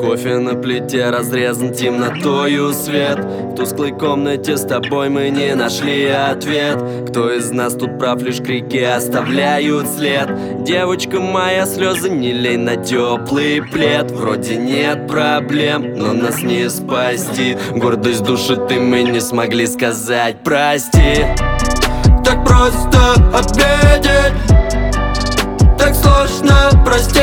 Кофе на плите разрезан темнотою свет. В тусклой комнате с тобой мы не нашли ответ. Кто из нас тут прав, лишь крики оставляют след. Девочка моя, слезы не лей на теплый плед. Вроде нет проблем, но нас не спасти. Гордость душит, и мы не смогли сказать прости. Так просто обидеть, так сложно простить.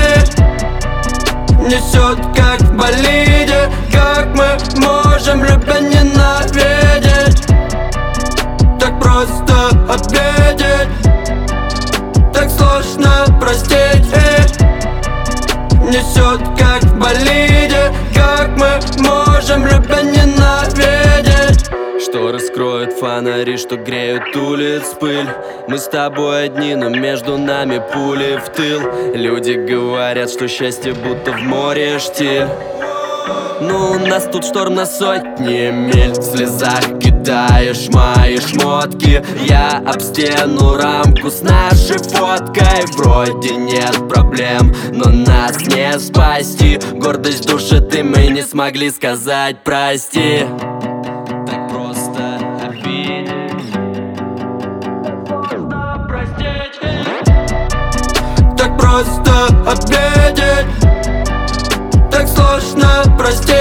Несет как в болиде, как мы можем любя ненавидеть. Так просто обидеть, так сложно простить. Несет как в болиде, как мы можем любя ненавидеть. Что раскроют фонари, что греют улиц пыль. Мы с тобой одни, но между нами пули в тыл. Люди говорят, что счастье будто в море штиль. Ну, у нас тут шторм на сотни миль. В слезах кидаешь мои шмотки. Я об стену рамку с нашей фоткой. Вроде нет проблем, но нас не спасти. Гордость душит, и мы не смогли сказать прости. Так просто обидеть, так просто обидеть, так сложно простить.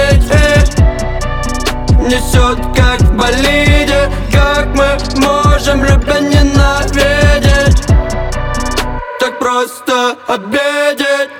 Несет как в болиде, как мы можем любя ненавидеть. Так просто обидеть.